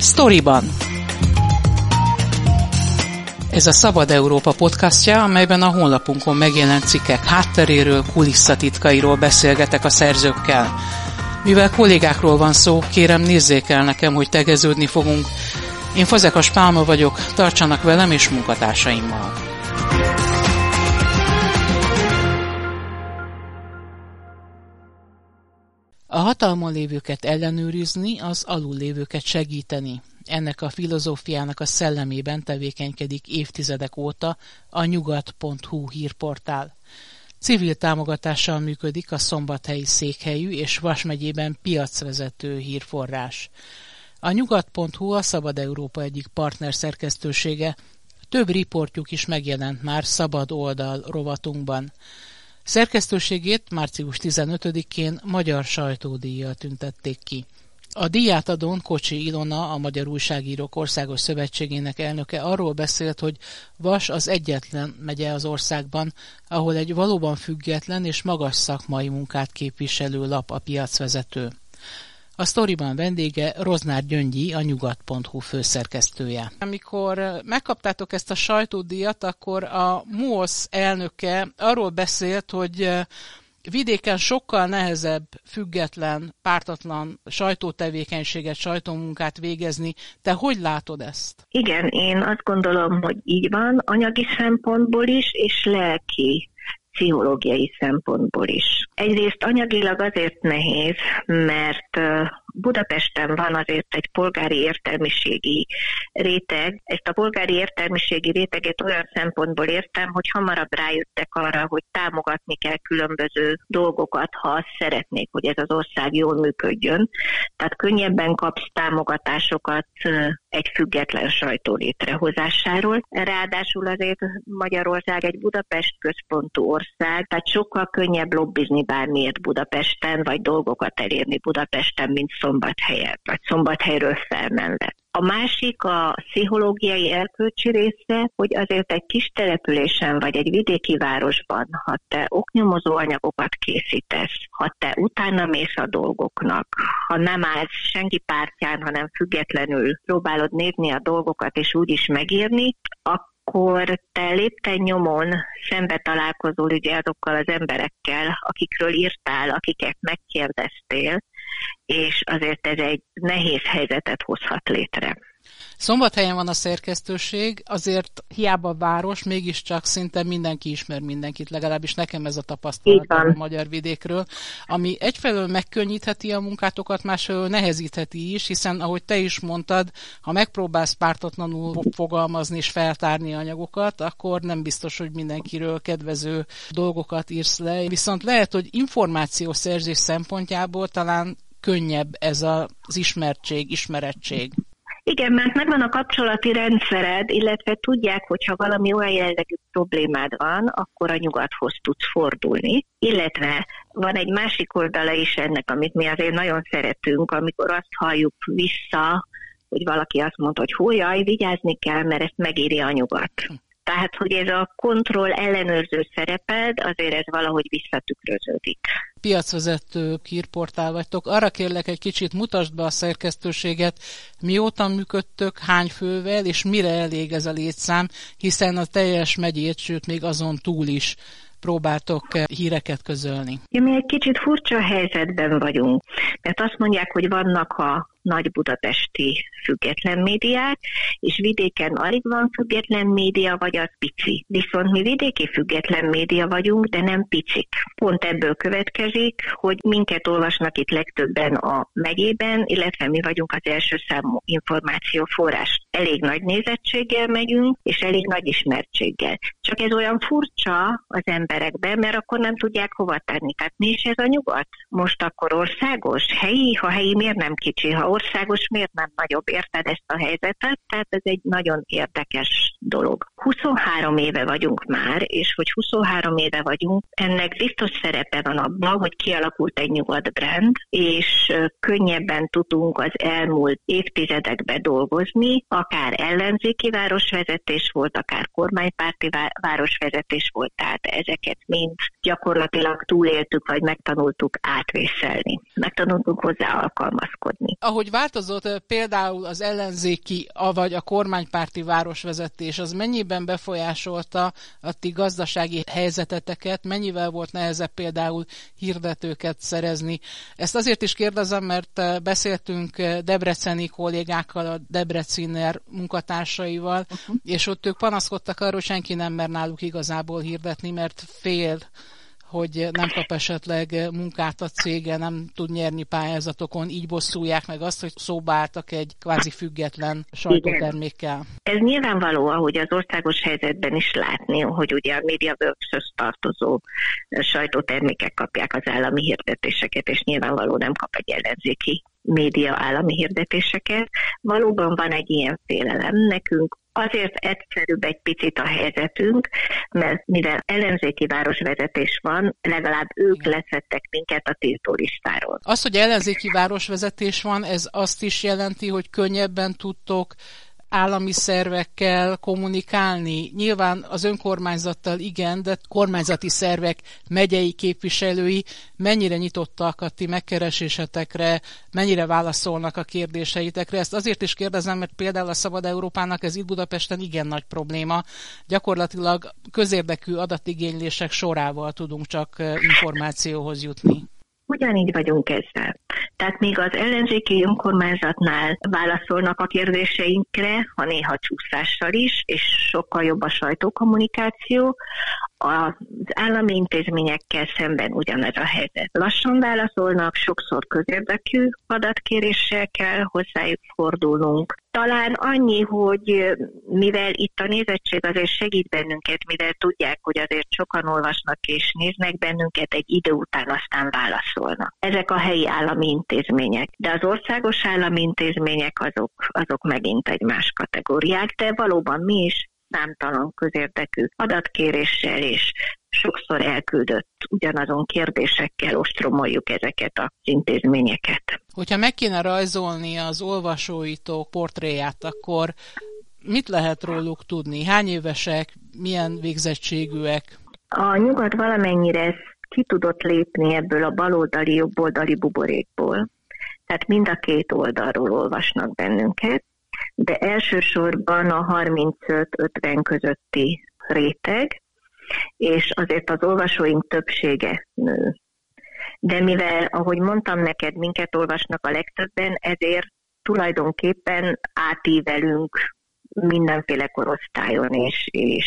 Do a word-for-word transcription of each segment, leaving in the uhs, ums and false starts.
Sztoriban. Ez a Szabad Európa podcastja, amelyben a honlapunkon megjelent cikkek hátteréről, kulisszatitkairól beszélgetek a szerzőkkel. Mivel kollégákról van szó, kérem nézzék el nekem, hogy tegeződni fogunk. Én Fazekas Pálma vagyok, tartsanak velem és munkatársaimmal. A hatalmon lévőket ellenőrizni, az alul lévőket segíteni. Ennek a filozófiának a szellemében tevékenykedik évtizedek óta a nyugat pont hu hírportál. Civil támogatással működik a szombathelyi székhelyű és Vas megyében piacvezető hírforrás. A nyugat pont hu a Szabad Európa egyik partner szerkesztősége, több riportjuk is megjelent már Szabad Oldal rovatunkban. Szerkesztőségét március tizenötödikén magyar sajtódíjjal tüntették ki. A díjátadón Kocsi Ilona, a Magyar Újságírók Országos Szövetségének elnöke arról beszélt, hogy Vas az egyetlen megye az országban, ahol egy valóban független és magas szakmai munkát képviselő lap a piacvezető. A sztoriban vendége Roznár Gyöngyi, a nyugat pont hu főszerkesztője. Amikor megkaptátok ezt a sajtódíjat, akkor a MUOSZ elnöke arról beszélt, hogy vidéken sokkal nehezebb, független, pártatlan sajtótevékenységet, sajtómunkát végezni. Te hogy látod ezt? Igen, én azt gondolom, hogy így van, anyagi szempontból is, és lelki, pszichológiai szempontból is. Egyrészt anyagilag azért nehéz, mert Budapesten van azért egy polgári értelmiségi réteg. Ezt a polgári értelmiségi réteget olyan szempontból értem, hogy hamarabb rájöttek arra, hogy támogatni kell különböző dolgokat, ha azt szeretnék, hogy ez az ország jól működjön. Tehát könnyebben kapsz támogatásokat egy független sajtó létrehozásáról. Ráadásul azért Magyarország egy Budapest központú ország, tehát sokkal könnyebb lobbizni bármiért Budapesten, vagy dolgokat elérni Budapesten, mint Szombathelyen, vagy Szombathelyről felmenve. A másik a pszichológiai erkölcsi része, hogy azért egy kis településen vagy egy vidéki városban, ha te oknyomozó anyagokat készítesz, ha te utána mész a dolgoknak, ha nem állsz senki pártján, hanem függetlenül próbálod nézni a dolgokat és úgy is megírni, akkor te lépten nyomon szembe találkozol ugye azokkal az emberekkel, akikről írtál, akiket megkérdeztél, és azért ez egy nehéz helyzetet hozhat létre. Szombathelyen van a szerkesztőség, azért hiába város, mégiscsak szinte mindenki ismer mindenkit, legalábbis nekem ez a tapasztalatom a magyar vidékről, ami egyfelől megkönnyítheti a munkátokat, másfelől nehezítheti is, hiszen ahogy te is mondtad, ha megpróbálsz pártatlanul fogalmazni és feltárni anyagokat, akkor nem biztos, hogy mindenkiről kedvező dolgokat írsz le, viszont lehet, hogy információszerzés szempontjából talán könnyebb ez az ismertség, ismerettség. Igen, mert megvan a kapcsolati rendszered, illetve tudják, hogyha valami olyan jellegű problémád van, akkor a nyugathoz tudsz fordulni. Illetve van egy másik oldala is ennek, amit mi azért nagyon szeretünk, amikor azt halljuk vissza, hogy valaki azt mondta, hogy hú, jaj, vigyázni kell, mert ezt megéri a nyugat. Tehát, hogy ez a kontroll ellenőrző szereped, azért ez valahogy visszatükröződik. Piacvezető hírportál vagytok. Arra kérlek, egy kicsit mutasd be a szerkesztőséget, mióta működtök, hány fővel, és mire elég ez a létszám, hiszen a teljes megyét, sőt még azon túl is próbáltok híreket közölni. Ja, mi egy kicsit furcsa helyzetben vagyunk, mert azt mondják, hogy vannak a nagy budapesti független médiák, és vidéken alig van független média, vagy az pici. Viszont mi vidéki független média vagyunk, de nem picik. Pont ebből következik, hogy minket olvasnak itt legtöbben a megyében, illetve mi vagyunk az első számú információforrás. Elég nagy nézettséggel megyünk, és elég nagy ismertséggel. Csak ez olyan furcsa az emberekben, mert akkor nem tudják hova tenni. Tehát mi is ez a nyugat? Most akkor országos? Helyi? Ha helyi, miért nem kicsi? Ha országos, miért nem nagyobb? Érted ezt a helyzetet? Tehát ez egy nagyon érdekes dolog. huszonhárom éve vagyunk már, és hogy huszonhárom éve vagyunk, ennek biztos szerepe van abban, hogy kialakult egy nyugat brand, és könnyebben tudunk az elmúlt évtizedekben dolgozni, akár ellenzéki városvezetés volt, akár kormánypárti városvezetés volt, tehát ezeket mind gyakorlatilag túléltük, vagy megtanultuk átvészelni. Megtanultunk hozzá alkalmazkodni. Ahogy változott például az ellenzéki, vagy a kormánypárti városvezetés, az mennyiben befolyásolta a ti gazdasági helyzeteteket, mennyivel volt nehezebb például hirdetőket szerezni? Ezt azért is kérdezem, mert beszéltünk debreceni kollégákkal, a Debreciner munkatársaival, uh-huh. és ott ők panaszkodtak arról, hogy senki nem mer náluk igazából hirdetni, mert fél, hogy nem kap esetleg munkát a cége, nem tud nyerni pályázatokon, így bosszulják meg azt, hogy szóba álltak egy kvázi független sajtótermékkel. Ez nyilvánvaló, ahogy az országos helyzetben is látni, hogy ugye a MediaWorks-höz tartozó sajtótermékek kapják az állami hirdetéseket, és nyilvánvaló nem kap egy ellenzéki média állami hirdetéseket. Valóban van egy ilyen félelem nekünk. Azért egyszerűbb egy picit a helyzetünk, mert mivel ellenzéki városvezetés van, legalább ők leszettek minket a tiltólistáról. Az, hogy ellenzéki városvezetés van, ez azt is jelenti, hogy könnyebben tudtok állami szervekkel kommunikálni. Nyilván az önkormányzattal igen, de kormányzati szervek, megyei képviselői mennyire nyitottak a ti megkeresésetekre, mennyire válaszolnak a kérdéseitekre. Ezt azért is kérdezem, mert például a Szabad Európának ez itt Budapesten igen nagy probléma. Gyakorlatilag közérdekű adatigénylések sorával tudunk csak információhoz jutni. Ugyanígy vagyunk ezzel. Tehát még az ellenzéki önkormányzatnál válaszolnak a kérdéseinkre, ha néha csúszással is, és sokkal jobb a sajtókommunikáció. Az állami intézményekkel szemben ugyanez a helyzet. Lassan válaszolnak, sokszor közérdekű adatkéréssel kell hozzájuk fordulnunk. Talán annyi, hogy mivel itt a nézettség azért segít bennünket, mivel tudják, hogy azért sokan olvasnak és néznek bennünket, egy idő után aztán válaszolnak. Ezek a helyi állami intézmények. De az országos állami intézmények azok, azok megint egy más kategóriák, de valóban mi is számtalan közérdekű adatkéréssel és sokszor elküldött ugyanazon kérdésekkel ostromoljuk ezeket az intézményeket. Hogyha meg kéne rajzolni az olvasóitok portréját, akkor mit lehet róluk tudni? Hány évesek, milyen végzettségűek? A nyugat valamennyire ki tudott lépni ebből a baloldali, jobboldali buborékból. Tehát mind a két oldalról olvasnak bennünket, de elsősorban a harmincöt-ötven közötti réteg, és azért az olvasóink többsége nő. De mivel, ahogy mondtam neked, minket olvasnak a legtöbben, ezért tulajdonképpen átívelünk mindenféle korosztályon és, és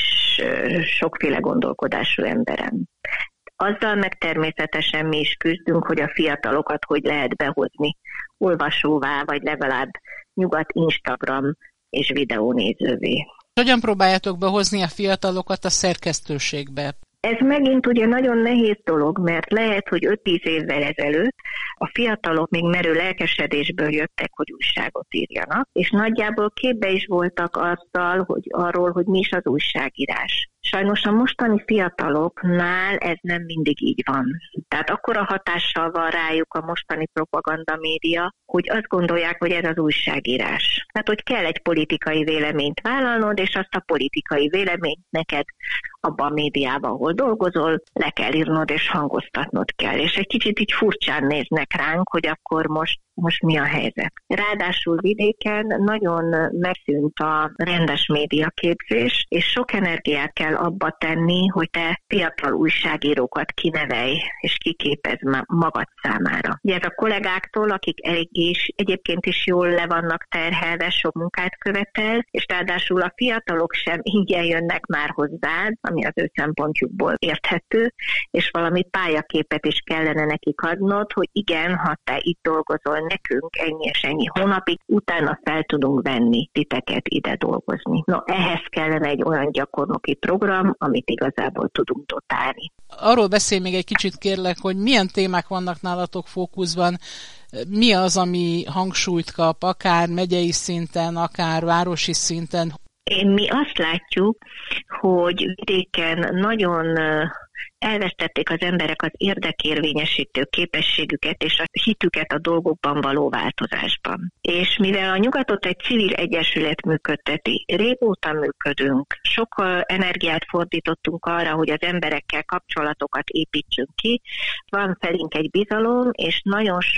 sokféle gondolkodású emberen. Azzal meg természetesen mi is küzdünk, hogy a fiatalokat hogy lehet behozni olvasóvá, vagy legalább nyugat Instagram és videónézővé. Hogyan próbáljátok behozni a fiatalokat a szerkesztőségbe? Ez megint ugye nagyon nehéz dolog, mert lehet, hogy öt-tíz évvel ezelőtt a fiatalok még merő lelkesedésből jöttek, hogy újságot írjanak, és nagyjából képbe is voltak azzal, hogy arról, hogy mi is az újságírás. Sajnos a mostani fiataloknál ez nem mindig így van. Tehát akkora hatással van rájuk a mostani propagandamédia, hogy azt gondolják, hogy ez az újságírás. Tehát, hogy kell egy politikai véleményt vállalnod, és azt a politikai véleményt neked abban a médiában, ahol dolgozol, le kell írnod és hangoztatnod kell. És egy kicsit így furcsán néznek ránk, hogy akkor most, most mi a helyzet. Ráadásul vidéken nagyon megszűnt a rendes médiaképzés, és sok energiát kell abba tenni, hogy te fiatal újságírókat kinevelj és kiképezz magad számára. Ugye ez a kollégáktól, akik elég is, egyébként is jól le vannak terhelve, sok munkát követel, és ráadásul a fiatalok sem ingyen jönnek már hozzád, ami az ő szempontjukból érthető, és valami pályaképet is kellene nekik adnod, hogy igen, ha te itt dolgozol nekünk ennyi és ennyi hónapig, utána fel tudunk venni titeket ide dolgozni. No, ehhez kellene egy olyan gyakornoki program, amit igazából tudunk dotálni. Arról beszélj még egy kicsit kérlek, hogy milyen témák vannak nálatok fókuszban, mi az, ami hangsúlyt kap, akár megyei szinten, akár városi szinten? Mi azt látjuk, hogy vidéken nagyon elvesztették az emberek az érdekérvényesítő képességüket és a hitüket a dolgokban való változásban. És mivel a nyugatot egy civil egyesület működteti, régóta működünk, sok energiát fordítottunk arra, hogy az emberekkel kapcsolatokat építsünk ki, van felénk egy bizalom, és nagyon sok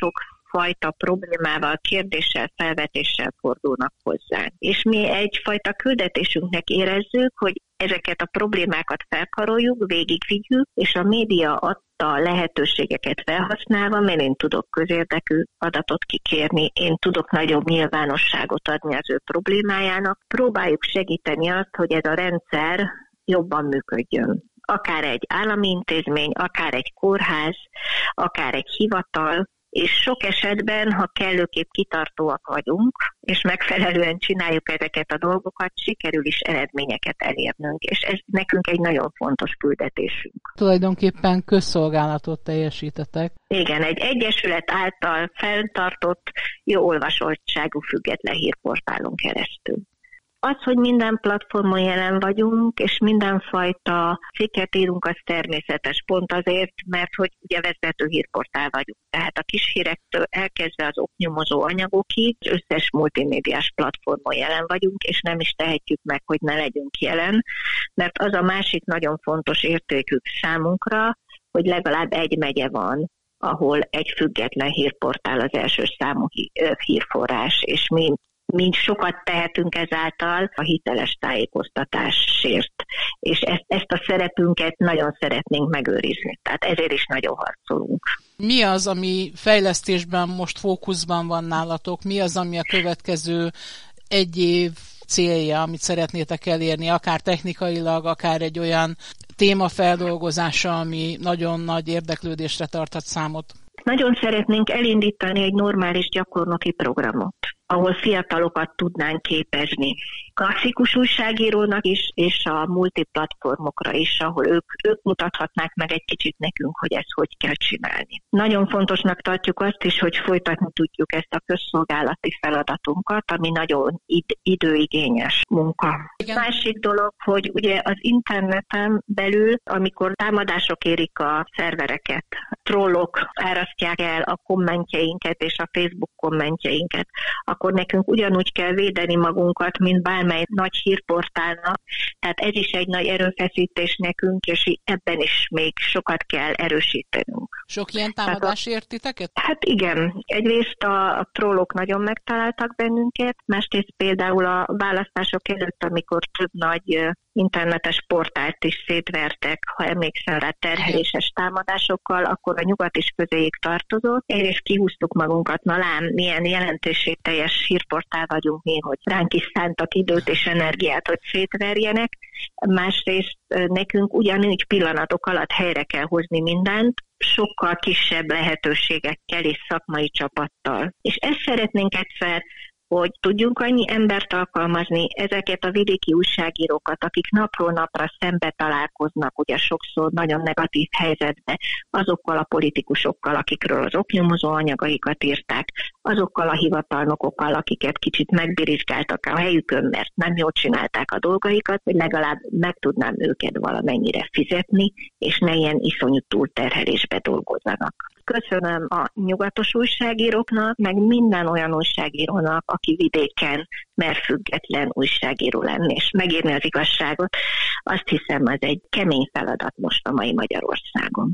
fajta problémával, kérdéssel, felvetéssel fordulnak hozzánk. És mi egyfajta küldetésünknek érezzük, hogy ezeket a problémákat felkaroljuk, végigvigyük, és a média adta lehetőségeket felhasználva, mert én tudok közérdekű adatot kikérni, én tudok nagyobb nyilvánosságot adni az ő problémájának, próbáljuk segíteni azt, hogy ez a rendszer jobban működjön. Akár egy állami intézmény, akár egy kórház, akár egy hivatal, és sok esetben, ha kellőképp kitartóak vagyunk, és megfelelően csináljuk ezeket a dolgokat, sikerül is eredményeket elérnünk, és ez nekünk egy nagyon fontos küldetésünk. Tulajdonképpen közszolgálatot teljesítetek. Igen, egy egyesület által fenntartott, jó olvasottságú független hírportálon keresztül. Az, hogy minden platformon jelen vagyunk, és mindenfajta cikket írunk, az természetes, pont azért, mert hogy ugye vezető hírportál vagyunk. Tehát a kis hírektől elkezdve az oknyomozó anyagokig, az összes multimédiás platformon jelen vagyunk, és nem is tehetjük meg, hogy ne legyünk jelen, mert az a másik nagyon fontos értékük számunkra, hogy legalább egy megye van, ahol egy független hírportál az első számú hírforrás, és mi mi sokat tehetünk ezáltal a hiteles tájékoztatásért, és ezt, ezt a szerepünket nagyon szeretnénk megőrizni, tehát ezért is nagyon harcolunk. Mi az, ami fejlesztésben most fókuszban van nálatok? Mi az, ami a következő egy év célja, amit szeretnétek elérni, akár technikailag, akár egy olyan témafeldolgozása, ami nagyon nagy érdeklődésre tarthat számot? Nagyon szeretnénk elindítani egy normális gyakornoki programot, ahol fiatalokat tudnánk képezni. Klasszikus újságírónak is, és a multiplatformokra is, ahol ők, ők mutathatnák meg egy kicsit nekünk, hogy ezt hogy kell csinálni. Nagyon fontosnak tartjuk azt is, hogy folytatni tudjuk ezt a közszolgálati feladatunkat, ami nagyon id- időigényes munka. Igen. Másik dolog, hogy ugye az interneten belül, amikor támadások érik a szervereket, trollok árasztják el a kommentjeinket és a Facebook kommentjeinket, akkor nekünk ugyanúgy kell védeni magunkat, mint bármely nagy hírportálnak. Tehát ez is egy nagy erőfeszítés nekünk, és ebben is még sokat kell erősítenünk. Sok ilyen támadás ért titeket? Hát igen. Egyrészt a, a trollok nagyon megtaláltak bennünket, másrészt például a választások előtt, amikor több nagy internetes portált is szétvertek, ha emlékszel rá, terheléses támadásokkal, akkor a nyugat is közéjük tartozott. Egyrészt kihúztuk magunkat, na lám, milyen jelentőségteljes hírportál vagyunk mi, hogy ránk is szántak időt és energiát, hogy szétverjenek. Másrészt nekünk ugyanúgy pillanatok alatt helyre kell hozni mindent, sokkal kisebb lehetőségekkel és szakmai csapattal. És ezt szeretnénk egyszer, hogy tudjunk annyi embert alkalmazni, ezeket a vidéki újságírókat, akik napról napra szembe találkoznak, ugye sokszor nagyon negatív helyzetben, azokkal a politikusokkal, akikről az oknyomozó anyagaikat írták, azokkal a hivatalnokokkal, akiket kicsit megbirizsgáltak a helyükön, mert nem jól csinálták a dolgaikat, hogy legalább meg tudnám őket valamennyire fizetni, és ne ilyen iszonyú túlterhelésbe dolgozzanak. Köszönöm a nyugatos újságíróknak, meg minden olyan újságírónak, aki vidéken mer független újságíró lenni, és megírni az igazságot. Azt hiszem, az egy kemény feladat most a mai Magyarországon.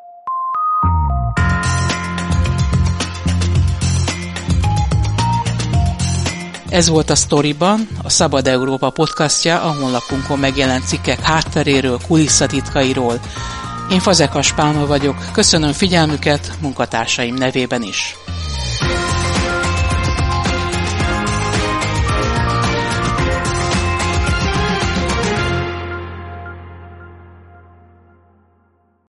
Ez volt a Sztoriban, a Szabad Európa podcastja, a honlapunkon megjelent cikkek hátteréről, kulisszatitkairól. Én Fazekas Pálma vagyok, köszönöm figyelmüket munkatársaim nevében is.